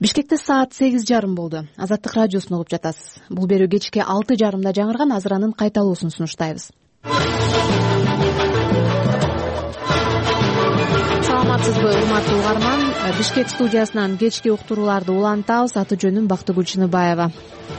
Бишкекте саат 8:30 болду. Азаттык радиосун угуп жатасыз. Бул берүү кечки 6:30 жаңырган азыранын кайталуусун сунуштайбыз. Саламатсызбы, урматтуу угарман? Бишкек студиясынан кечки уктурууларды улантабыз. Аты жөнүм Бактыгүл Чыныбаева.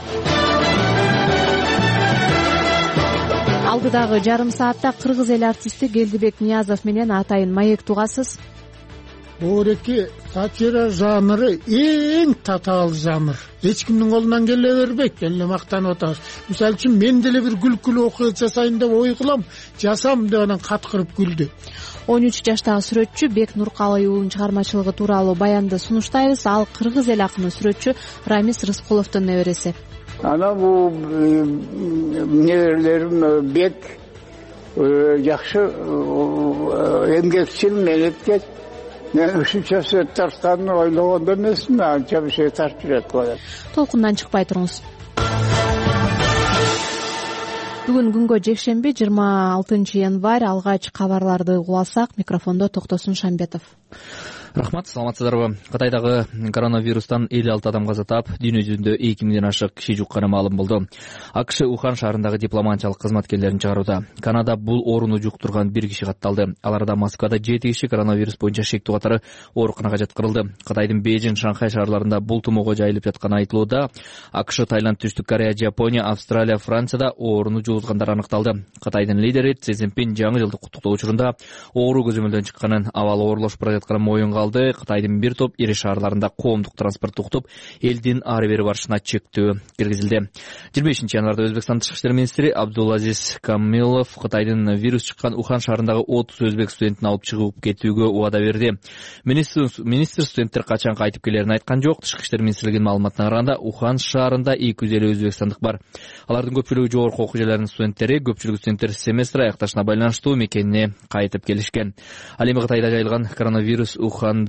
Алдыдагы жарым саатта кыргыз эл артисти Келдибек Ниязов менен атайын маек тугасыз. Оореки сатира жанры эң татаал жанр. Эч кимдин колунан келе бербейт. Эле мактанып атабыз. Мисалы үчүн мен деле бир күлкүлүү окуя жасайын деп ой кылам, жасам деп анан каткырып күлдү. 13 жаштагы сүрөтчү Бек Нуркалый уулунун чыгармачылыгы тууралуу баянды сунуштайбыз. Ал кыргыз эл акыны сүрөтчү Рамис Рыскуловдун небереси. Ana bu nelerim Bek yaxşı emgekçil melekket. Ne üçüncü tarttanı oylaganda nesine anca bir şey tartışacak var. Толкундан чыкпай туруңуз. Бүгүн күнгө жекшемби 26 январь. Алгач кабарларды угуласак, микрофондо Токтосун Шамбетов. Рахмат, саламатсыздарбы? Кытайдагы коронавирустан 56 адам каза таап, дүйнө жүзүндө 2000ден ашык киши жукканы маалым болду. АКШ Ухан шаарындагы дипломатиялык кызматкерлерин чыгарууда. Канада бул ооруну жуктурган 1 киши катталды. Аларда Москвада 7 киши коронавирус боюнча шектүү катары ооруканага жаткырылды. Кытайдын Бейжин, Шанхай шаарларында бул тумоого жайылып жатканы айтылууда. АКШ, Таиланд, Түштүк Корея, Жапония, Австралия, Францияда ооруну жугузгандар аныкталды. Кытайдын лидери Си Цзиньпин жаңы жылдык куттуктоо учурунда оору көзөмөлдөн чыкканын, абалы оорлошуп бара жатканын моюнга алды. Кытайдын бир топ ири шаарларында коомдук транспортту уктуп, элдин ары бери барышына чектөө киргизилди. 25 январда Өзбекстан тышкы иштер министри Абдулазиз Камилов Кытайдын вирус чыккан Ухан шаарындагы 30 өзбек студентин алып чыгып кетүүгө убада берди. Министр студенттер качан кайтып келерин айткан жок. Тышкы иштер министрлигинин маалыматына караганда, Ухан шаарында 250 өзбекстандык бар. Алардын көпчүлүгү жогорку окуу жайларынын студенттери, көпчүлүгү студенттер семестр аякташына байланыштуу мекенине кайтып келишкен. Ал эми Кытайда жайылган коронавирус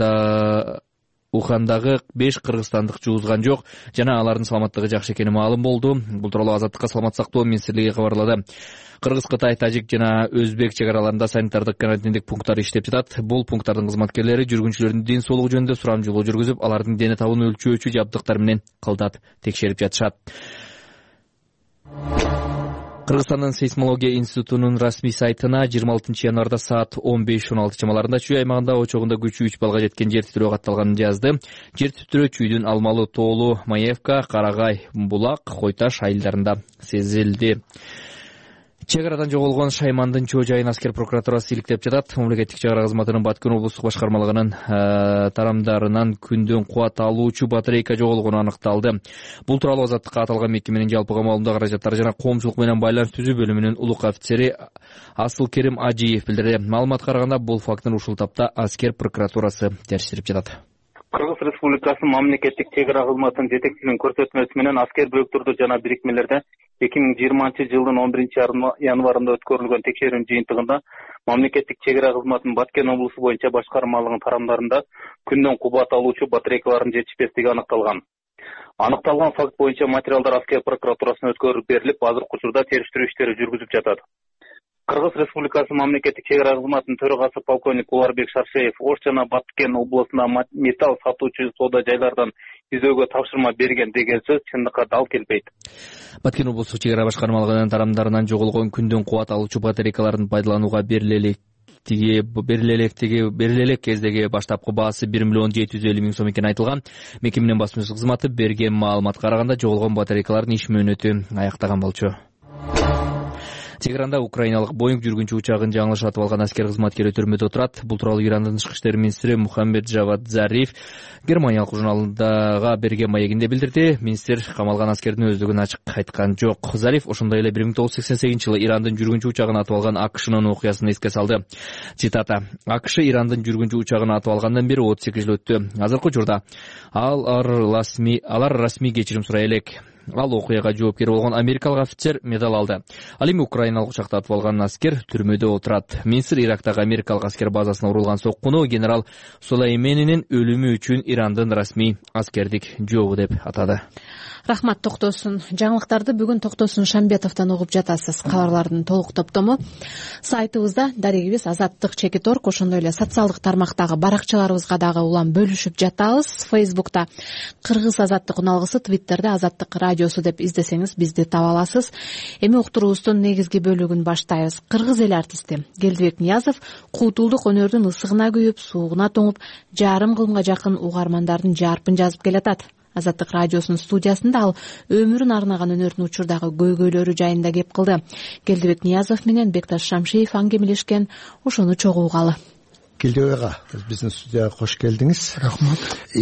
Ухандагы 5 кыргызстандык жугузган жок жана алардын саламаттыгы жакшы экени маалым болду. Бул тууралуу Азаттыкка саламат сактоо министрлиги кабарлады. Кыргыз, Кытай, Тажик жана Өзбек чек араларында санитардык карантиндик пункттар иштеп жатат. Бул пункттардын кызматкерлери жүргүнчүлөрдүн ден соолугу жөнүндө сурамжылоо жүргүзүп, алардын дене табын өлчөөчү жабдыктар менен кылдат текшерип жатышат. Кыргызстандын сейсмология институтунун расмий сайтына 26 январда саат 15:16 чамаларында Чүй аймагында очогунда күчү 3 балга жеткен жер титирөө катталганын жазды. Жер титирөө Чүйдүн Алмалы, Тоолу, Маевка, Карагай, Булак, Койташ айылдарында сезилди. Чек арадан жоголгон Шаймандын чоо жайын аскер прокуратурасы иликтеп жатат. Мамлекеттик чек ара кызматынын Баткен облустук башкармалыгынын тарамдарынан күндөн кубат алуучу батарейка жоголгону аныкталды. Бул тууралуу Азаттыкка аталган мекеменин жалпыга маалымдоо каражаттары жана коомчулук менен байланыш түзүү бөлүмүнүн улук офицери Асылкерим Ажиев билдирди. Маалыматка караганда, бул фактыны ушул тапта аскер прокуратурасы териштирип жатат. Кыргыз Республикасынын мамлекеттик чек ара кызматынын жетекчилигинин көрсөтмөсү менен аскер бөлүктөрдө жана бирикмелерде 2020 жылдын 11 январында өткөрүлгөн текшерүүнүн жыйынтыгында мамлекеттик чек ара кызматынын Баткен облусу боюнча башкармалыгынын тарамдарында күндөн кубат алуучу батарейкалардын жетишпестиги аныкталган. Аныкталган факт боюнча материалдар аскер прокуратурасына өткөрүлүп берилип, азыркы учурда териштирүү иштери жүргүзүп жатат. Кыргыз Республикасынын мамлекеттик чек ара кызматынын төрагасы полковник Уларбек Шаршеев Ош жана Баткен облусунда металл сатуучу соода жайлардан изөөгө тапшырма берген деген сөз чындыкка дал келбейт. Баткен облустук чек ара башкармалыгынын тарамдарынан жоголгон күндөн кубат алуучу батарейкалардын пайдаланууга берилелек кездеги баштапкы баасы 1.750.000 сом экени айтылган. Мекеменин басма кызматы берген маалыматка караганда, жоголгон батарейкалардын иш мөөнөтү аяктаган болчу. Тегеранда украиналык Боинг жүргүнчү учагын жаңылышатып алган аскер кызматкери түрмөдө отурат. Бул тууралуу Ирандын тышкы иштер министри Мухаммед Джавад Зариф германиялык журналдага берген маегинде билдирди. Министр камалган аскердин өздүгүн ачык айткан жок. Зариф ошондой эле 1988 жылы Ирандын жүргүнчү учагын атып алган АКШнын окуясын эске салды. Цитата: "АКШ Ирандын жүргүнчү учагын атып алгандан бери 38 жыл өттү. Азыркы учурда алар расмий кечирим сурай элек. Ал окуяга жоопкер болгон америкалык офицер медал алды. Ал эми украиналык учактатып алган аскер түрмөдө отурат. Минсир Ирактагы америкалык аскер базасына урулган соккуну генерал Сулейменинин өлүмү үчүн Ирандын расмий аскердик жообу деп атады. Рахмат, Токтосун. Жаңылыктарды бүгүн Токтосун Шамбетовдон угуп жатасыз. Кабарлардын толук топтому сайтыбызда дарегибиз Азаттык.org, ошондой эле социалдык тармактагы баракчаларыбызга дагы улам бөлүшүп жатабыз. Фейсбукта Кыргыз Азаттык уналгысы, Твиттерде Азаттык радиосу деп издесеңиз бизди таба аласыз. Эми уктуруубуздун негизги бөлүгүн баштайбыз. Кыргыз эл артисти Келдибек Ниязов култулдук өнөрдүн ысыгына күйүп, суугуна тоңуп, жарым кылымга жакын угармандардын жарпын жазып келатат. Азаттык радиосунун студиясында ал өмүрүн арнаган өнөрдүн учурдагы көйгөйлөрү жайында кеп кылды. Келдибек Ниязов менен Бекташ Шамшиев аңгемелешкен, ошону чогуу угалы. Келдибек ага, биздин студияга кош келдиңиз. Рахмат.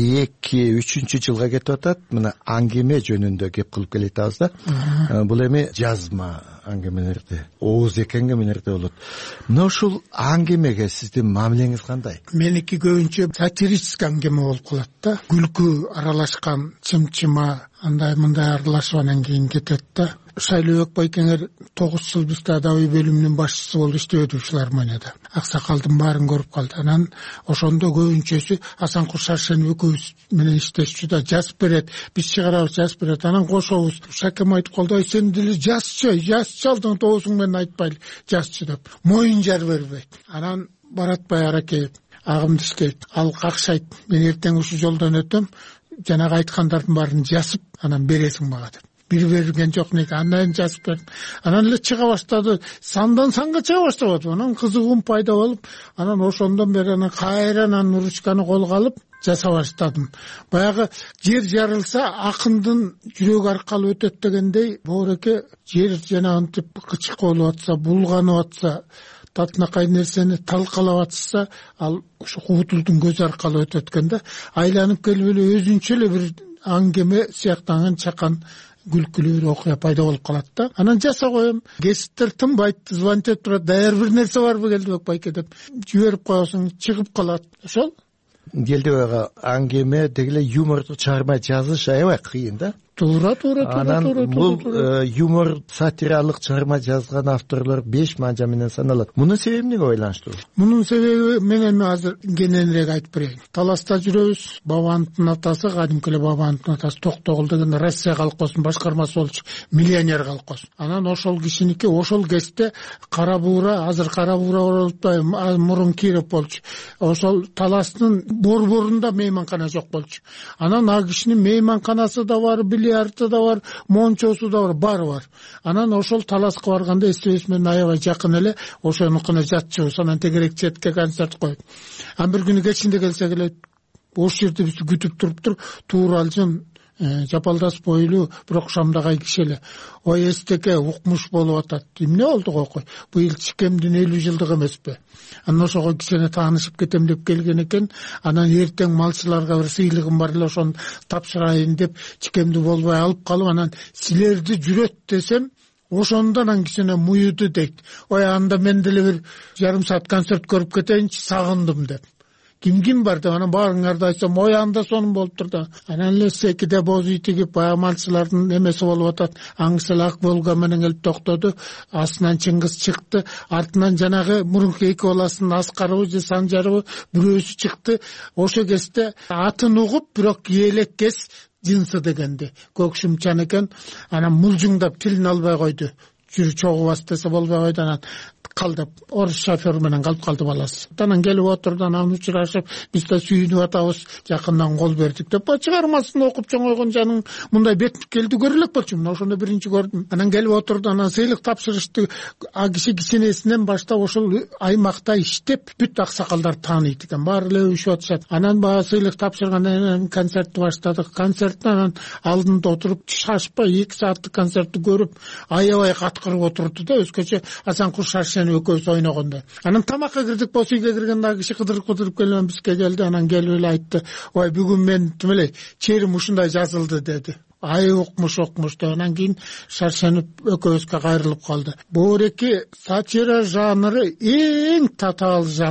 2-3 жылга кетип атат. Мына аңгеме жөнүндө кеп кылып келатабыз да. Бул эми жазма аңгемелерди, ооз эки аңгемелерди болот. Мына ушул аңгемеге сиздин мамилеңиз кандай? Меники көбүнчө сатирический аңгеме болуп калат да. Күлкү аралашкан, чымчыма, андай мындай аралашып анан кийин кетет да. Шайлообек Байкеңер 9 жыл бизде адабий бөлүмүнүн башчысы болуп иштебеди филармонияда. Аксакалдын баарын көрүп калды. Анан ошондо көбүнчөсү Асанкул Шаршенов экөөбүз менен иштешчү да, жазып берет, биз чыгарабыз, жазып берет. Анан кошобуз. Шакем айтып калды: "Ай, сен деле жазчы алдың тоосуң менен айтпайлы, жазчы" деп. Моюн жар бербейт. Анан Баратбай Аракеев агымды иштейт. Ал какшайт: "Мен эртең ушул жолдон өтөм, жанагы айткандардын баарын жазып, анан бересиң мага" деп. Бир берген жок неге, андан жазып бердим. Анан эле чыга баштады, сандан санга чыга баштады. Анан кызыгуум пайда болуп, анан ошондон бери анан кайрадан ручканы колго алып жаса баштадым. Баягы жер жарылса акындын жүрөгү аркалуу өтөт дегендей, боореке жер жана антип кычкы болуп атса, булганып атса, татынакай нерсени талкалап атса, ал ушу кубутулдун көзү аркалуу өтөт экен да. Айланып келип эле өзүнчө эле бир аңгеме сыяктанган чакан күлкүлүү бир окуя пайда болуп калат да. Анан жаса коем. Кесиптер тынбайт, звонить этип турат: "Даяр бир нерсе барбы Келдибек байке" деп жиберип коесуң, чыгып калат. Ошол Келдибек ага, аңгеме дегеле юморду чыгармай жазыш аябай кыйын да. Туура. Анан бул юмор, сатиралык чыгарма жазган авторлор 5 манжа менен саналат. Мунун себеби эмнеге байланыштуу? Мунун себеби менен азыр кененирээк айтып берейин. Таласта жүрөбүз. Бабановдун атасы, кадимки эле Бабановдун атасы Токтогул деген Россия колхозунун башкармасы болчу, миллионер колхоз. Анан ошол кишиники ошол кезде Кара Буура, азыр Кара Буура болуптай, мурун Киров болчу. Ошол Таластын борборунда мейманкана жок болчу. Анан ал кишинин мейманканасы да бар, бильярды да бар, мончосу да бар, баары бар. Анан ошол Таласка барганда эстебес менен аябай жакын эле, ошонукуна жатчыбыз. Анан тегерек четке концерт коюп. Анан бир күнү кечинде келсе келет, ош жерде бизди күтүп туруптур, тууралжын, жапалдас бойлуу, бирок шамдагай киши эле. "Ой, эстеке, укмуш болуп атат." Эмне болду койкой? Быйыл чикемдин 50 жылдыгы эмеспи? Анан ошого кишине таанышып кетем деп келген экен. Анан эртең малчыларга бир сыйлыгым бар эле, ошону тапшырайын деп чикемди болбой алып калып, анан "Силерди жүрөт" десем, ошондон анан кичине муюду дейт. "Ой, анда мен деле бир жарым саат концерт көрүп кетейинчи, сагындым" деп. Ким бар деп анан баарыңарды айтсам, "Ой, анда сонун болуптур да." Анан эле секиде боз үй тигип, баягы малчылардын эмеси болуп атат. Аңсыл ак Волга менен келип токтоду. Астынан Чыңгыз чыкты. Артынан жанагы мурунку эки баласынын Аскарыбы же Санжарыбы бирөөсү чыкты. Ошо кезде атын угуп, бирок киелек кес жынсы дегенди. Көкшүмчан экен. Анан мулжуңдап тилин албай койду. Жүрү чогубас десе болбой койду. Анан калдып, орус шофер менен калып калды баласы. Анан келип отурду, анан учурашып, биз да сүйүнүп атабыз, жакындан кол бердик деп. Чыгармасын окуп чоңойгон жаның мындай бет келди көрө элек болчу. Мына ошондо биринчи көрдүм. Анан келип отурду, анан сыйлык тапшырышты. А киши кичинесинен баштап ошол аймакта иштеп, бүт аксакалдар тааныйт экен. Баары эле өшүп атышат. Анан баа сыйлык тапшыргандан кийин концертти баштадык. Концерттен анан алдында отуруп, шашпай 2 сааттык концертти көрүп, аябай каткырып отурду да, өзгөчө Асанкул Шаршенов экөөбүз ойногондо. Анан тамакка кирдик, боз үйгө киргенде киши кыдырып келип бизге келди. Анан келип эле айтты: "Ой, бүгүн мен тимелей черим ушундай жазылды" деди. Ай укмуш деп. Анан кийин Шаршенов экөөбүзгө кайрылып калды. Боореки сатира жанры эң татаал жанр.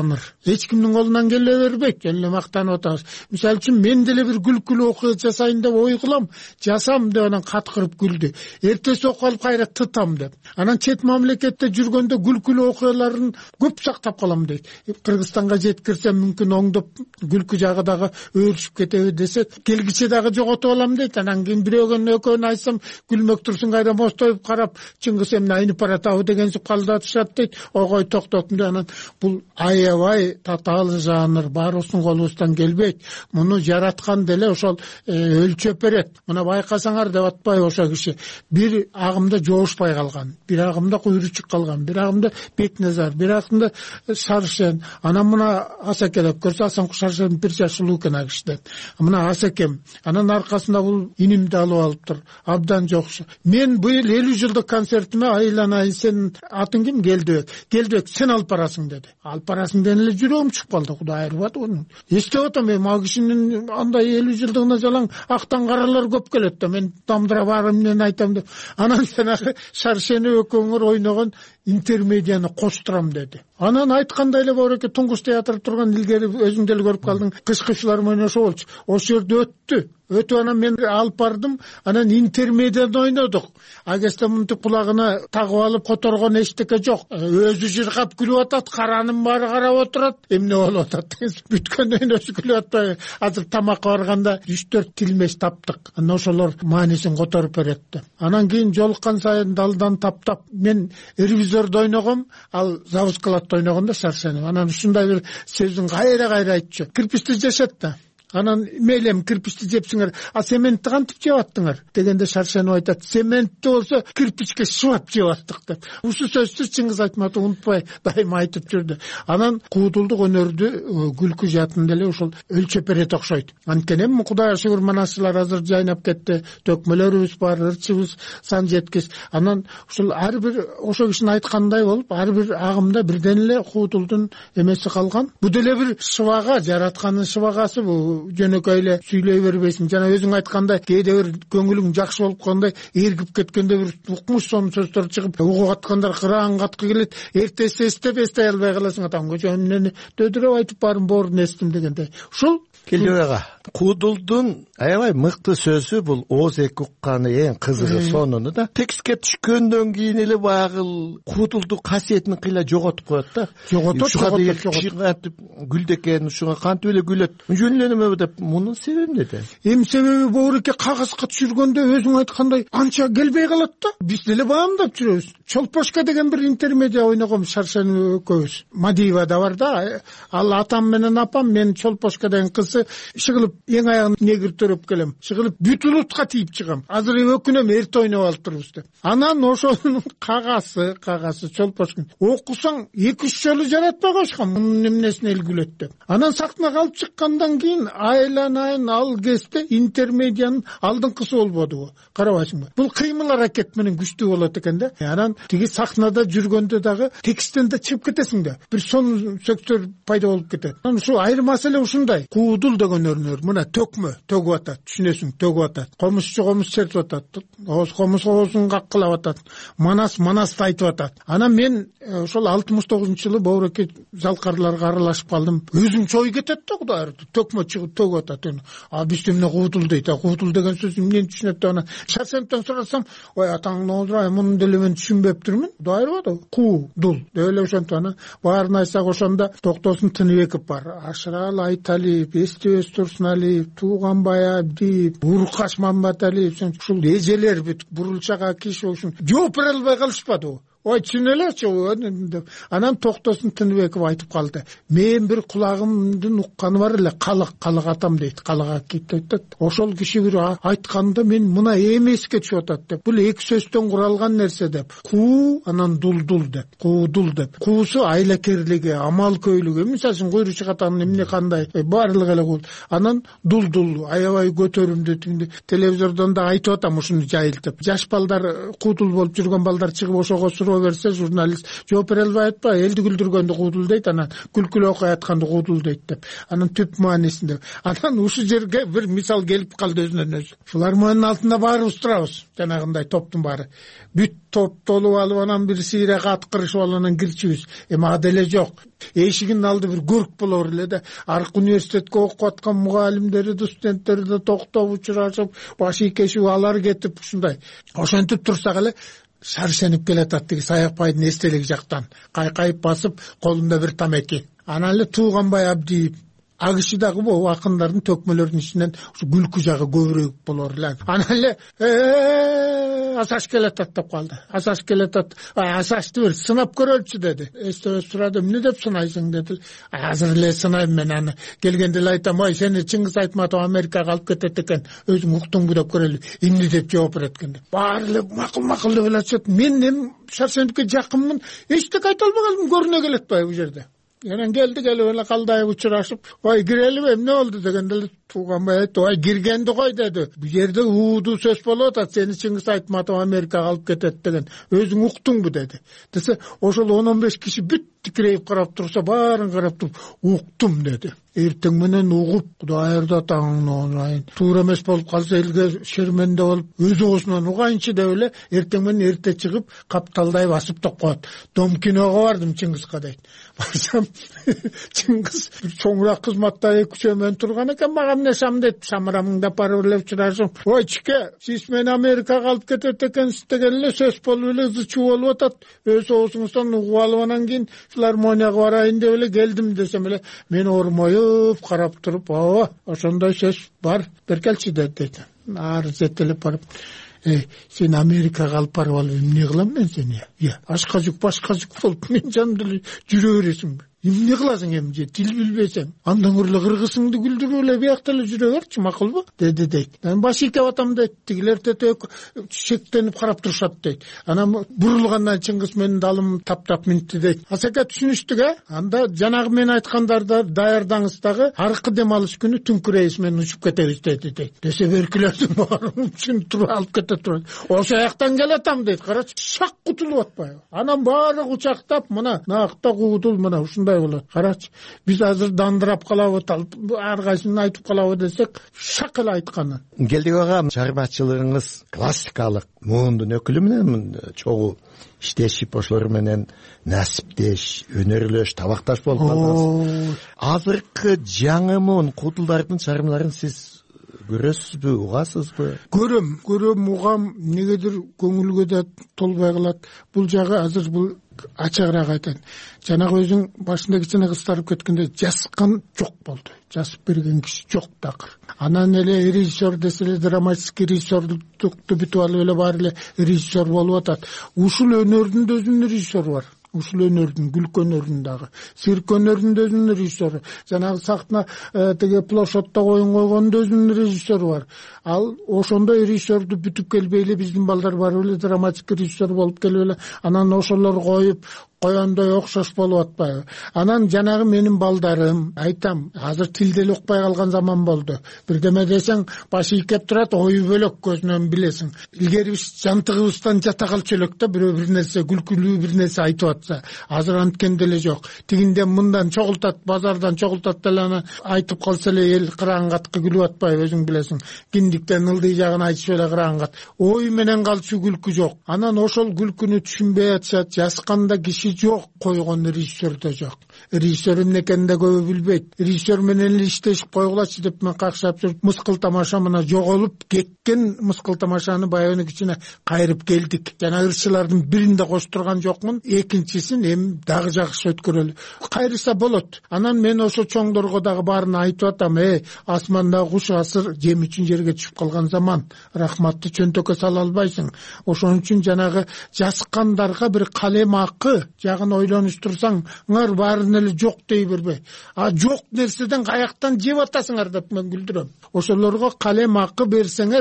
эч кимдин колунан келе бербейт. Жөн эле мактанып атабыз. Мисалы үчүн мен деле бир күлкүлүү окуя жасайын деп ой кылам, жасам деп анан каткырып күлдү. Эртеси окуп алып кайра тытам деп. Анан чет мамлекетте жүргөндө күлкүлүү окуяларын көп сактап калам дейт. Кыргызстанга жеткирсем мүмкүн оңдоп күлкү жагы дагы өөрүшүп кетеби десек, келгиче дагы жоготуп алам дейт. Анан кийин бирөөгөн экөөнү айтсам күлмөк турсун кайра мостоюп карап, чыңгыз эмне айнып баратабы дегенсип калдатышат дейт. Ойгой токтотун деп. Анан бул аябай татаал жанр, баарыбыздын колубуздан келбейт. Муну жараткан деле ошол өлчөп берет. Мына байкасаңар деп атпайбы ошо киши. Бир агымда жоошпай калган, бир агымда куйручук калган, бир агымда Бекназар, бир агымда Шаршен. Анан мына Асаке деп көрсө, Асан Шаршен бир жаш улуу экен а кишиден. Мына Асакем. Анан аркасында бул инимди алып алыптыр. Абдан жокшу. Мен быйыл 50 жылдык концертиме айланайын, сен атың ким? Келдибек, сен алып барасың деди. Алып барасың деген эле жүрөгүм чыгып калды. Кудай айырбады уну. Эстеп атам, мен ал кишинин андай 50 жылдыгына жалаң актан каралар көп келет да, мен дамдыра барып мен айтам деп. Анан жанагы Шаршени экөөңөр ойногон интермедияны коштурам деди. Анан айткандай эле Боореке Туңгуч театры турган илгери өзүң деле көрүп калдың, кыш-кышылар менен ошо болчу. Ошол жерде өтүп анан мен алып бардым, анан интермедияны ойнодук. Агесте мынтип кулагына тагып алып которгон эчтеке жок. Өзү жыргап күлүп атат, каранын баары карап отурат. Эмне болуп атат деген бүткөндөн өзү күлүп атпайбы? Азыр тамакка барганда 3-4 тилмеш таптык. Анан ошолор маанисин которуп берет. Анан кийин жолуккан сайын далдан таптап мен ревизордо ойногом, ал Завускалатта ойногондо Шаршени. Анан ушундай бир сөздүн кайра айтчу. Кирпичти жешет да. Анан мейлем кирпичти жепсиңер, а цементти кантип жеп аттыңар дегенде Шаршенов айтат, цементти болсо кирпичке шыбап жеп аттык деп. Ушул сөздү Чыңгыз Айтматов унутпай дайыма айтып жүрдү. Анан куудулдук өнөрдү күлкү жаатын деле ушул өлчөп берет окшойт. Анткени эми Кудайга шүгүр манасчылар азыр жайнап кетти, төкмөлөрүбүз бар, ырчыбыз сан жеткис. Анан ушул ар бир ошо кишинин айткандай болуп, ар бир агымда бирден эле куудулдун эмеси калган. Бу деле бир шыбага, жараткандын шыбагасы бу. Жөнөкөй эле сүйлөй бербейсиң. Жана өзүң айткандай, кээде бир көңүлүң жакшы болуп калгандай, эргип кеткенде бир укмуш сон сөздөр чыгып, угуп аткандар кыраан каткы келет. Эртеси эстей албай каласың. Атаңга жөнүнөн дөдүрөп айтып барын боорун эстим дегендей. Ушул Келбек куудулдун аябай мыкты сөзү бул ооз эки укканы эң кызыгы сонуну да. Текстке түшкөндөн кийин эле багы куудулдук касиетин кыйла жоготуп коет да. Жоготуп гүлдө экен, ушуга кантип эле күлөт. Жөн эле неме деп, мунун себеби эмнеде? Эми себеби Боореке кагазга түшүргөндө өзүң айткандай анча келбей калат да. Биз деле баамдап жүрөбүз. Чолпошка деген бир интермедия ойногом Шаршени экөөбүз. Мадиевада бар да. Ал атам менен апам, мен Чолпошка деген кыз шыгылып эң аягын негир төрөп келем. Шыгылып бүт улутка тийип чыгам. Азыр өкүнөм, эрте ойноп алып турбуз деп. Анан ошонун кагасы Чолпошкун окусаң 2-3 жолу жаратпай койшкан. Мунун эмнесине эл күлөт деп. Анан сахнага алып чыккандан кийин айланайын ал кезде интермедиянын алдыңкысы болбодубу? Карабайсыңбы? Бул кыймыл аракет менен күчтүү болот экен да. Анан тиги сахнада жүргөндө дагы тексттен да чыгып кетесиң да. Бир сон сөктөр пайда болуп кетет. Анан ушу айырмасы эле ушундай. Куудул деген өрнөр мына төгүп атат, түшүнөсүң, төгүп атат. Комузчу чертип атат. Оозун каккылап атат. Манасты айтып атат. Анан мен ошол 69-жылы Боореке залкарларга аралашып калдым. Өзүнчө ой кетет да, Кудай төкмө чыгып төгүп атат. А биз эмне куудул дейт. Куудул деген сөз эмнени түшүнөт деп анан Шаршенден сурасам, ой атаң нозура, муну деле мен түшүнбөптүрмүн. Кудай айырбады. Куудул деп эле ошентип анан баарын айтсак ошондо Токтосун Тыныбеков бар. Ашырал Айталиев, Эстебес Турсуналиев, Тууганбай Абдиев, Уркаш Мамбаталиев, ушул эжелер бүт бурулчага киши ушун жооп бере албай калышпадыбы? Ой, түшүнөлөчү. Анан Токтосун Тыныбеков айтып калды. Мен бир кулагымдын укканы бар эле, калык атам дейт. Калыга кетет. Ошол киши бир айтканда мен мына эмеске түшүп атат деп. Бул эки сөздөн куралган нерсе деп. Куу, анан дулдул деп. Куудул деп. Куусу айлакерлиги, амалкөйлүгү. Мисалы үчүн куйручук атанын эмне кандай, баардыгы эле кул. Анан дулдул, аябай көтөрүмдүү. Телевизордон да айтып атам ушуну жайылтып. Жаш балдар, куудул болуп жүргөн балдар чыгып ошого суроо суроо берсе журналист жооп бере албай атпайбы, элди күлдүргөндү куудул дейт, анан күлкүлүү окуя атканды куудул дейт деп. Анын түп маанисинде. Анан ушул жерге бир мисал келип калды өзүнөн өзү. Филармониянын алтында баарыбыз турабыз, жанагындай топтун баары. Бүт топ толуп алып, анан бир сыйрак аткырышып алып анан кирчүбүз. Ага деле жок. Эшигинин алды бир көрк болор эле да. Аркы университетке окуп аткан мугалимдери да, студенттери да токтоп учурашып, баш ийкешип алар кетип ушундай. Ошентип турсак эле шаршенип келатат тиги Саякбайдын эстелиги жактан. Кайкайып басып, колунда бир тамеки. Анан эле Тууганбай Абдиев ал киши дагы бул акындардын төкмөлөрүнүн ичинен ушу күлкү жагы көбүрөөк болор эле. Анан эле асаш келатат деп калды. Асаш келатат. Асашты бир сынап көрөлчү деди. Эстебес сурады, эмне деп сынайсың деди. Азыр эле сынайм мен аны. Келгенде эле айтам, ой сени Чыңгыз Айтматов Америкага алып кетет экен. Өзүң уктуңбу деп көрөлү. Эмне деп жооп берет экен деп. Баары эле макул деп эле. Мен Шаршеновке жакынмын. Эчтеке айта албаганым көрүнө келет атпайбы бул жерде. Анан келдик эле калдайып учурашып, ой кирелиби, эмне болду дегенде эле Тууганбай айтты, ой киргенди кой деди. Бул жерде уудуу сөз болуп атат, сени Чыңгыз Айтматов Америкага алып кетет деген. Өзүң уктуңбу деди. Десе, ошол 10-15 киши бүт тикирейип карап турса, баарын карап туруп, уктум деди. Эртең менен угуп, Кудай ырда таңын айын. Туура эмес болуп калса элге шерменде болуп, өз оосунан угайынчы деп эле эртең менен эрте чыгып, капталдай басып топ коет. Дом киного бардым Чыңгызга дейт. Барсам Чыңгыз бир чоңураак кызматта 2-3 менен турган экен, мага эмне шам дейт. Шамырамыңда барып эле учурашып, ой чике, сиз мени Америкага алып кетет экенсиз деген эле сөз болуп эле ызычуу болуп атат. Өз оосуңуздан угуп алып анан кийин филармонияга барайын деп эле келдим десем эле, мен ормоюп карап туруп, ошондой сөз бар, беркелчи дейт. Ары зеттелеп барып, сен Америкага алып барып алып эмне кылам мен сени? Ашка жүк, башка жүк болуп мен жанымда эле жүрө бересиңби? Эмне кыласың эмне? Тил билбесең, андан көрө кыргызыңды күлдүрүп эле биякта эле жүрө берчи, макулбу? Деди дейт. Мен баш ийкеп атам дейт. Тигилер тетек шектенип карап турушат дейт. Анан бурулгандан Чыңгыз менин далым таптап минти дейт. Асака түшүнүштүк, анда жанагы мен айткандарды даярдаңыз дагы, аркы дем алыш күнү түнкү рейс менен учуп кетебиз дейт. Десе беркилердин баарын түшүнүп туруп алып кетет турат. Ошо жактан келатам дейт. Карачы, шак кутулуп атпайбы? Анан баары кучактап, мына накта куудул, мына ушундай болот. Карачы, биз азыр дандырап калабы, ар кайсысын айтып калабы десек, шак эле айтканы. Келдик ага, чыгармачылыгыңыз классикалык муундун өкүлү менен чогуу иштешип, ошолор менен насиптеш, өнөрлөш, табакташ болуп калдыңыз. Азыркы жаңы муун куудулдардын чыгармаларын сиз көрөсүзбү, угасызбы? Көрөм, угам, негедир көңүлгө да толбой калат. Бул жагы азыр бул ачыгыраак айтат. Жанагы өзүң башында кичине кыстарып кеткенде жазган жок болду. Жазып берген киши жок такыр. Анан эле режиссер деселе, драматический режиссерлукту бүтүп алып эле баары эле режиссер болуп атат. Ушул өнөрдүн да өзүнүн режиссеру бар. Ушул өнөрдүн, күлкү өнөрүнүн дагы, цирк өнөрүнүн да өзүнүн режиссеру. Жанагы сахна теге площадьта оюн койгондун да өзүнүн режиссеру бар. Ал ошондой режиссерду бүтүп келбей эле биздин балдар барып эле драматический режиссер болуп келип эле, анан ошолор коюп коёндой окшош болуп атпайбы? Анан жанагы менин балдарым, айтам, азыр тилде эле укпай калган заман болду. Бирдеме десең, баш ийкеп турат, ою бөлөк көзүнөн билесиң. Илгери биз жантыгыбыздан жата калчу элек да, бирөө бир нерсе күлкүлүү бир нерсе айтып атса, азыр анткенде эле жок. Тигинден мындан чогултат, базардан чогултат деле аны айтып калса эле эл кыраангатка күлүп атпайбы, өзүң билесиң. Киндиктен ылдый жагын айтышып эле кыраангат. Ой менен калчу күлкү жок. Анан ошол күлкүнү түшүнбөй атышат, жазганда киши жок, койгон режиссер да жок. Режиссер эмне экенин да көбү билбейт. Режиссер менен эле иштешип койгулачы деп мен какшап жүрүп, Мыскыл тамаша мына жоголуп кеткен Мыскыл тамашаны баягы кичине кайрып келдик. Жана ырчылардын бирин да коштурган жокмун. Экинчисин эми дагы жакшы өткөрөлү. Кайрыса болот. Анан мен ошо чоңдорго дагы баарын айтып атам, асмандагы куш асыр жем үчүн жерге түшүп калган заман. Рахматты чөнтөккө сала албайсың. Ошон үчүн жанагы жазгандарга бир калем акы жагын ойлонуштурсаң, ыңар баарын эле жок дей бербей. Жок нерседен каяктан жеп атасыңар деп мен күлдүрөм. Ошолорго калем акы берсеңер,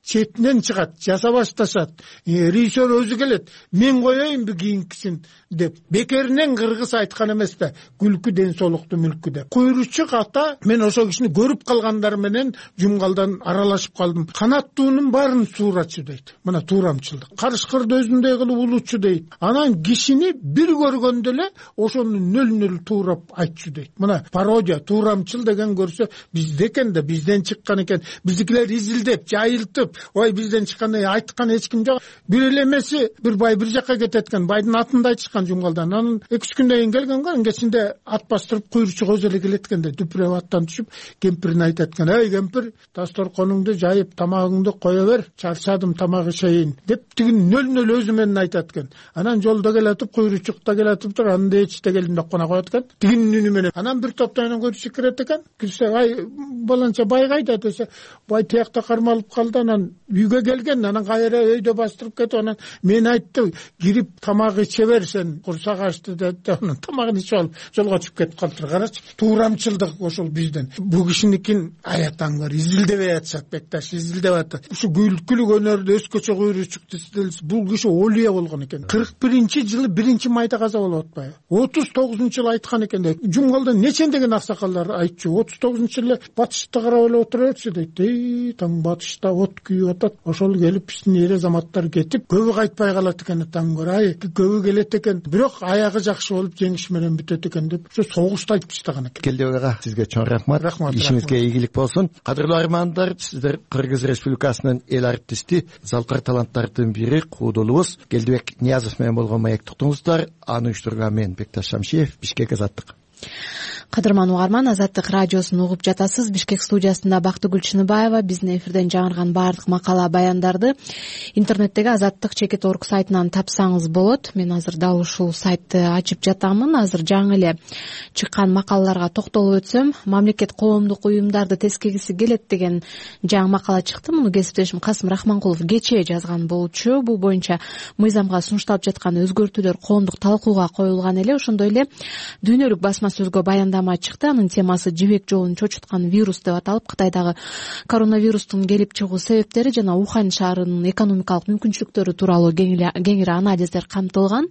четинен чыгат, жаса башташат. Режиссер өзү келет, мен коеюнбу кийинкисин деп. Бекеринен кыргыз айткан эмес да, күлкү ден соолукту мүлкү деп. Куйручук ата, мен ошол кишини көрүп калгандар менен жумгалдан аралашып калдым. Канаттуунун баарын суурачу дейт. Мына туурамчылдык. Карышкырды өзүндөй кылып улучу дейт. Анан кишини бир көргөндө эле ошону нөл туурап айтчу дейт. Мына пародия, туурамчыл деген көрсө бизде экен да, бизден чыккан экен. Биздикилер изилдеп, жайылтып, ой бизден чыккандай айткан эч ким жок. Бир эле эмеси, бир бай бир жакка кетет экен, байдын атын да айтышкан жумгалдан. Анан 2-3 күндөн кийин келген го, кечинде ат бастырып куйручук өзү эле келет экен да, дүпүрөп аттан түшүп, кемпирине айтат экен: "Эй кемпир, дасторконуңду жайып, тамагыңды кое бер, чарчадым, тамак ишейин" деп тигин нөл өзү менен айтат экен. Анан жолдо келатып, куйручукта келатып тур, анда эчте келдим деп кона коет экен. Тигинин үнү менен. Анан бир топтон менен куйручук кирет экен. Кирсе: "Ай, баланча бай кайда?" десе, "Бай тиякта кармалып калды." Анан үйгө келген, анан кайра өйдө бастырып кетип, анан мен айттым, "Кирип тамак иче бер, сен курсак ачты" деп, анан тамагын ичип алып жолго чыгып кетип калыптыр. Карачы, туурамчылдык ошол бизден. Бул кишиникин аятаң бар, изилдебей атышат Бекташ, изилдеп атат. Ушу күлкүлүк өнөрдө өзгөчө куйручук дестелс, бул киши олия болгон экен. 41-жылы 1-майда каза болуп атпайбы? 39-жылы айткан экен дейт. Жумгалда нечендеген аксакалдар айтчу. 39-жылы батышты карап эле отура берчү дейт. Таң батышта от күйүп атат. Ошол келип биздин эр азаматтар кетип, көбү кайтпай калат экен, таң бар. Ай, көбү келет экен. Бирок аягы жакшы болуп жеңиш менен бүтөт экен деп, ошо согушта айтып таштаган экен. Келдибек ага, сизге чоң рахмат. Ишиңизге ийгилик болсун. Кадырлуу армандар, сиздер Кыргыз Республикасынын эл артисти, залкар таланттардын бири Куудулубуз Келдибек Ниязов менен болгон маектуктуңуздар. Аны уюштурган мен Бекташ Шамшиев, Бишкек Азаттык. Кадырман угарман, Азаттык радиосун угуп жатасыз. Бишкек студиясында Бактыгүл Чыныбаева. Биздин эфирден жаңырган баардык макала баяндарды интернеттеги azattik.org сайтынан тапсаңыз болот. Мен азыр дал ушул сайтты ачып жатамын. Азыр жаңы эле чыккан макалаларга токтолуп өтсөм, мамлекет коомдук уюмдарды тескегиси келет деген жаңы макала чыкты. Муну кесиптешим Касым Рахманкулов кечээ жазган болчу. Бул боюнча мыйзамга сунушталып жаткан өзгөртүүлөр коомдук талкууга коюлган эле. Ошондой эле дүйнөлүк басма сөзгө баяндама чыкты. Анын темасы жибек жолун чочуткан вирус деп аталып, Кытайдагы коронавирустун келип чыгуу себептери жана Ухань шаарынын экономикалык мүмкүнчүлүктөрү тууралуу кеңири анализдер камтылган.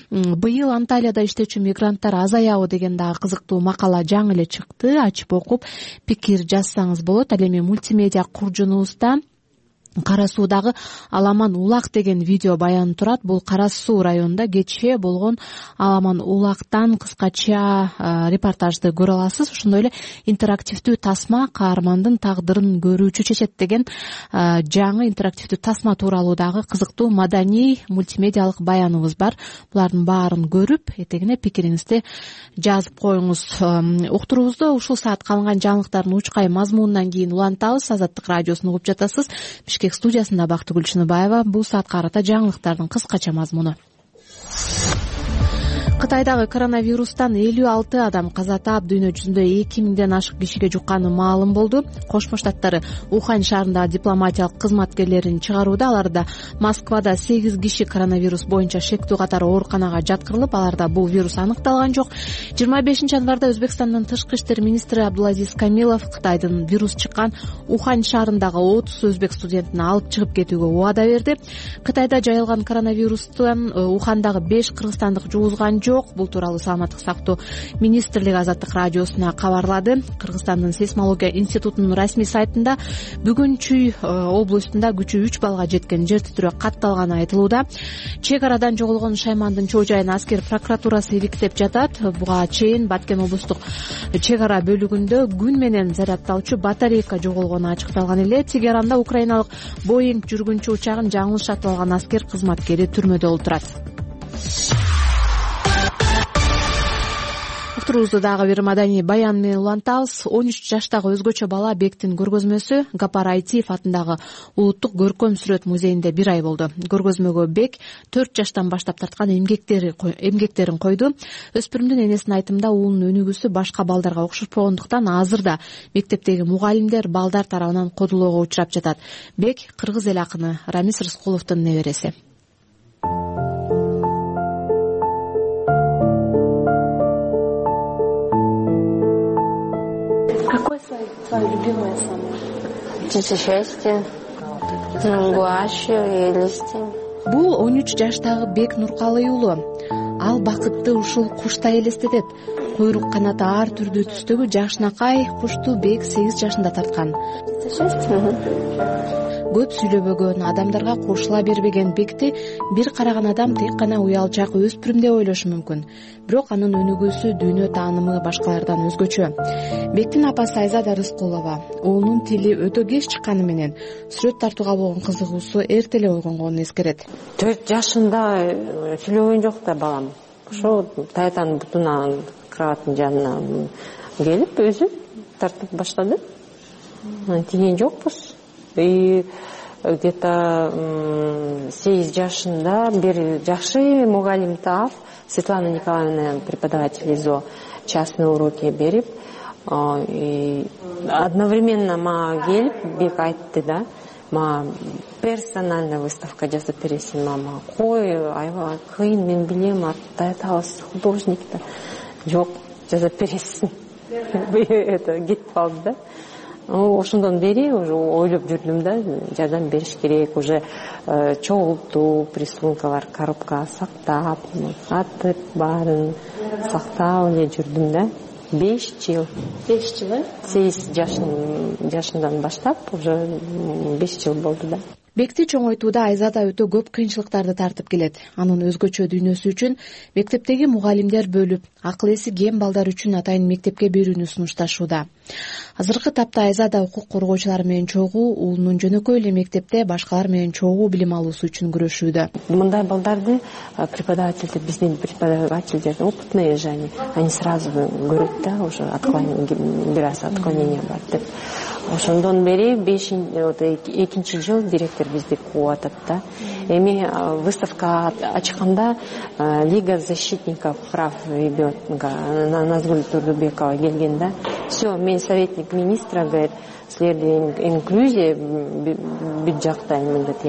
Быйыл Анталияда иштечү мигранттар азаябы деген дагы кызыктуу макала жаңы эле чыкты. Ачып окуп, пикир жазсаңыз болот. Ал эми мультимедиа куржунубузда Кара Суудагы Аламан улак деген видео баян турат. Бул Кара Суу районунда кечээ болгон Аламан улактан кыскача репортажды көрө аласыз. Ошондой эле интерактивдүү тасма каармандын тагдырын көрүүчү чечет деген жаңы интерактивдүү тасма тууралуу дагы кызыктуу маданий мультимедиалык баяныбыз бар. Булардын баарын көрүп, этегине пикириңизди жазып коюңуз. Уктуруубузду ушул саатка алынган жаңылыктардын учкай мазмунунан кийин улантабыз. Азаттык радиосун угуп жатасыз. Бишкек студиясында Бактыгүл Чыныбаева. Бул саатка карата жаңылыктардын кыскача мазмуну. Кытайдагы коронавирустан 56 адам каза таап, дүйнө жүзүндө 2000ден ашык кишиге жукканы маалым болду. Кошмо Штаттары Ухань шаарындагы дипломатиялык кызматкерлерин чыгарууда. Аларда Москвада 8 киши коронавирус боюнча шектүү катары ооруканага жаткырылып, аларда бул вирус аныкталган жок. 25 январда Өзбекстандын тышкы иштер министри Абдулазиз Камилов Кытайдын вирус чыккан Ухань шаарындагы 30 өзбек студентин алып чыгып кетүүгө убада берди. Кытайда жайылган коронавирустан Ухандагы 5 кыргызстандык жугузган жок. Бул тууралуу Саламаттык сактоо министрлиги Азаттык радиосуна кабарлады. Кыргызстандын сейсмология институтунун расмий сайтында бүгүн Чүй областында күчү 3 баллга жеткен жер титирөө катталганы айтылууда. Чек арадан жоголгон Шаймандын чоо жайын аскер прокуратурасы иликтеп жатат. Буга чейин Баткен облустук чек ара бөлүгүндө күн менен зарядталчу батарейка жоголгону ачыкталган эле. Тегеранда украиналык Боинг жүргүнчү учагын жаңылыш сатып алган аскер кызматкери түрмөдө отурат. Уктуруубузду дагы бир маданий баян менен улантабыз. 13 жаштагы өзгөчө бала Бектин көргөзмөсү Гапар Айтиев атындагы улуттук көркөм сүрөт музейинде 1 ай болду. Көргөзмөгө Бек 4 жаштан баштап тарткан эмгектерин койду. Өспүрүмдүн энесинин айтымында уулунун өнүгүүсү башка балдарга окшошпогондуктан азыр да мектептеги мугалимдер балдар тарабынан кодулоого учурап жатат. Бек кыргыз эл акыны Рамис Рыскуловдун небереси. Какое твое любимое самое? Птица счастья. Гуашью элестейм. Бул 13 жаштагы Бек Нуркалый уулу. Ал бакытты ушул куштай элестетет. Куйрук канаты ар түрдүү түстөгү жакшынакай кушту Бек 8 жашында тарткан. Көп сүйлөбөгөн, адамдарга кошула бербеген Бекти бир караган адам тек гана уялчак өспүрүм деп ойлошу мүмкүн. Бирок анын өнүгүүсү, дүйнө таанымы башкалардан өзгөчө. Бектин апасы Айзада Рыскулова уулунун тили өтө кеч чыкканы менен сүрөт тартууга болгон кызыгуусу эрте эле ойгонгонун эскерет. 4 жашында сүйлөгөн жок да балам. Ошо таятанын бутуна кроваттын жанына келип өзү тартып баштады. Тиген жокпуз. И где-то 8 жашында бир жакшы мугалим таап, Светлана Николаевна, преподаватель ИЗО, частные уроки берип, и одновременно мага келип Бек айтты да, мага персональный выставка жасап бересиң мама. Кой, аябай кыйын, мен билем, таятабыз художник да. Жок, жасап бересиң. Это кетип калды да. Ошондон бери уже ойлоп жүрдүм да, жардам бериш керек, уже чогултуп, рисункалар коробкага сактап, сатып баарын сактап эле жүрдүм да. 5 жыл. 5 жыл, э? 8 жашынан баштап, уже 5 жыл болду да. Бекти чоңойтууда Айзада өтө көп кыйынчылыктарды тартып келет. Анын өзгөчө дүйнөсү үчүн мектептеги мугалимдер бөлүп, акыл эси кем балдар үчүн атайын мектепке берүүнү сунушташууда. Азыркы тапта Айзада укук коргоочулар менен чогуу, уулунун жөнөкөй эле мектепте башкалар менен чогуу билим алуусу үчүн күрөшүүдө. Мындай балдарды преподавательдер, биздин преподавательдер опытные же они сразу көрөт да, уже бир аз отклонение бар деп. Ошондон бери 2 жыл директор бизди кууп атат да. Эми выставка ачканда Лига защитников прав ребенка Назгуль Турдубекова келген да. Все, мен советник министра, говорит, следует инклюзия бит жактайм, говорит,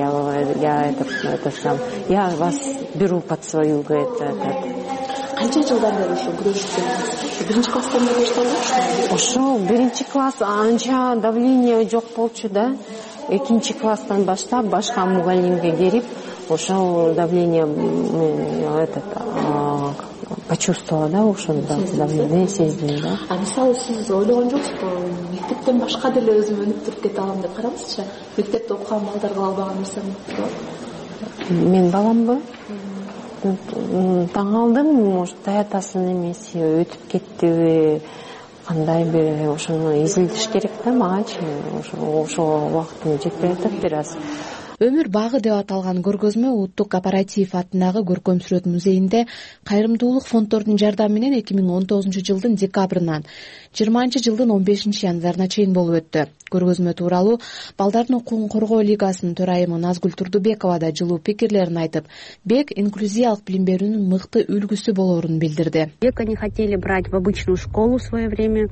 я вас беру под свою, говорит, Канча жылдан бери ушул күрөшүп келесиз? Биринчи класстан бери башталды? Ошо биринчи класс анча давление жок болчу да. Экинчи класстан баштап башка мугалимге келип, ошол давление почувствовала да, ошондо давление сездим да. А мисалы сиз ойлогон жоксузбу, мектептен башка деле өзүм өнүктүрүп кете алам деп карабызчы? Мектепте окуган балдар кыла албаган нерсени мен баламбы? Таң алдым, может, таятасынын эмеси өтүп кеттиби, кандай бир ошону изилдеш керек да магачы. Ошо убактым жетпей атат бир аз. Өмүр багы деп аталган көргөзмө Улуттук кооператив атындагы көркөм сүрөт музейинде кайрымдуулук фонддордун жардамы менен 2019 жылдын декабрынан 20 жылдын 15 январына чейин болуп өттү. Көргөзмө тууралуу Балдардын укугун коргоо лигасынын төрайымы Назгуль Турдубекова да жылуу пикирлерин айтып, Бек инклюзиялык билим берүүнүн мыкты үлгүсү болоорун билдирди. Бека не хотели брать в обычную школу в свое время,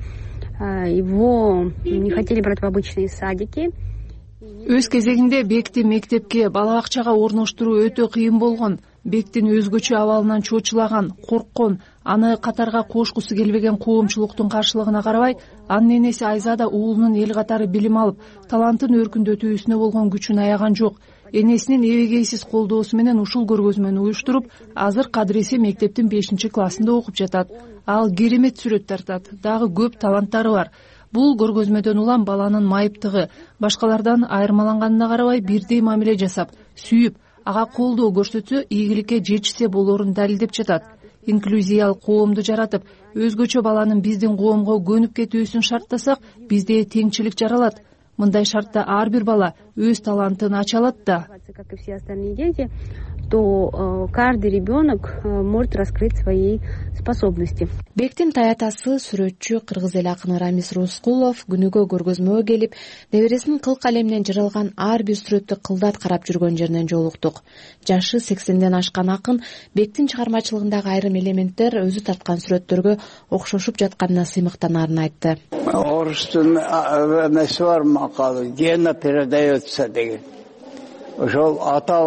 его не хотели брать в обычные садики. Өз кезегинде Бекти мектепке, бала бакчага орноштуруу өтө кыйын болгон. Бектин өзгөчө абалынан чочулаган, корккон, аны катарга кошкусу келбеген коомчулуктун каршылыгына карабай, анын энеси Айзада уулунун эл катары билим алып, талантын өркүндөтүүсүнө болгон күчүн аяган жок. Энесинин эбегейсиз колдоосу менен ушул көргөзмөнү уюштуруп, азыр Кадриси мектептин 5-классында окуп жатат. Ал керемет сүрөт тартат, дагы көп таланттары бар. Бул көргөзмөдөн улам баланын майыптыгы, башкалардан айырмаланганына карабай бирдей мамиле жасап, сүйүп, ага колдоо көрсөтсө ийгиликке жетишсе болоорун далилдеп жатат. Инклюзиялык коомду жаратып, өзгөчө баланын биздин коомго көнүп кетүүсүн шарттасак, бизде теңчилик жаралат. Мындай шартта ар бир бала өз талантын ача алат да. Как и все остальные дети, то каждый ребенок может раскрыть свои способности. Бектин таятасы сүрөтчү кыргыз эл акыны Рамис Рускулов күнүгө көргөзмөгө келип, небересинин кыл калеминен жаралган ар бир сүрөттү кылдат карап жүргөн жеринен жолуктук. Жашы 80ден ашкан акын Бектин чыгармачылыгындагы айрым элементтер өзү тарткан сүрөттөргө окшошуп жатканына сыймыктанаарын айтты. Орустун эмеси бар макалы, гена передается деген. Ошол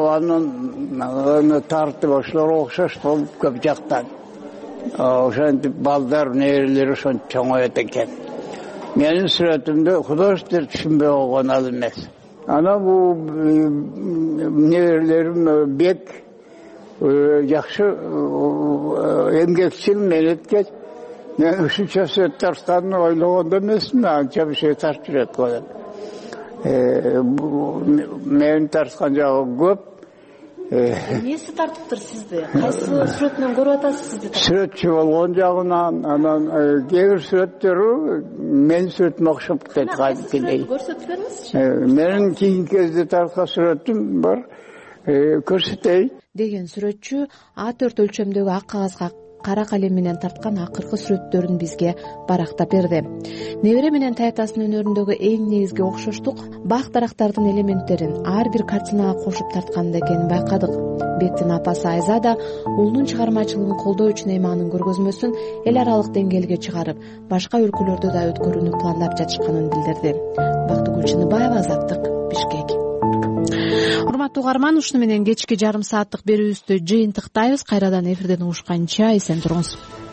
ата-бабанын тартып ошолор окшош болуп көп жактан. Ошентип балдар, нерелер ошентип чоңоет экен. Менин сүрөтүмдө художниктер түшүнбөй койгон ал эмес. Ana bu nelerim bek yaxşı emgekçil menetkech. Men üçüncü tartkanını oylaganda emasman, ancha bir şey tarttirek bolan. Men tartkan jagı köp. Эмнеси тартыптыр сизди? Кайсы сүрөтүнөн көрүп атасыз сизди? Сүрөтчү болгон жагынан анан кээ бир сүрөттөрү мен сүрөтүмө окшоп кетет кадимкидей. Көрсөтүп бериңизчи. Менин кийинки кезде тарткан сүрөтүм бар. Көрсөтөйүн Деген сүрөтчү А4 өлчөмдөгү ак кагазга кара калем менен тарткан акыркы сүрөттөрүн бизге барактап берди. Небере менен таятасынын өнөрүндөгү эң негизги окшоштук бак дарактардын элементтерин ар бир картинага кошуп тарткан экенин байкадык. Бектин апасы Айза да уулунун чыгармачылыгын колдоо үчүн эми анын көргөзмөсүн эл аралык деңгээлге чыгарып, башка өлкөлөрдө да өткөрүүнү пландап жатышканын билдирди. Бактыгүл Чыныбаева, Азаттык, Бишкек. Урматтуу угарман, ушуну менен кечки жарым сааттык берүүбүздү жыйынтыктайбыз. Кайрадан эфирден угушканча эсен туруңуз.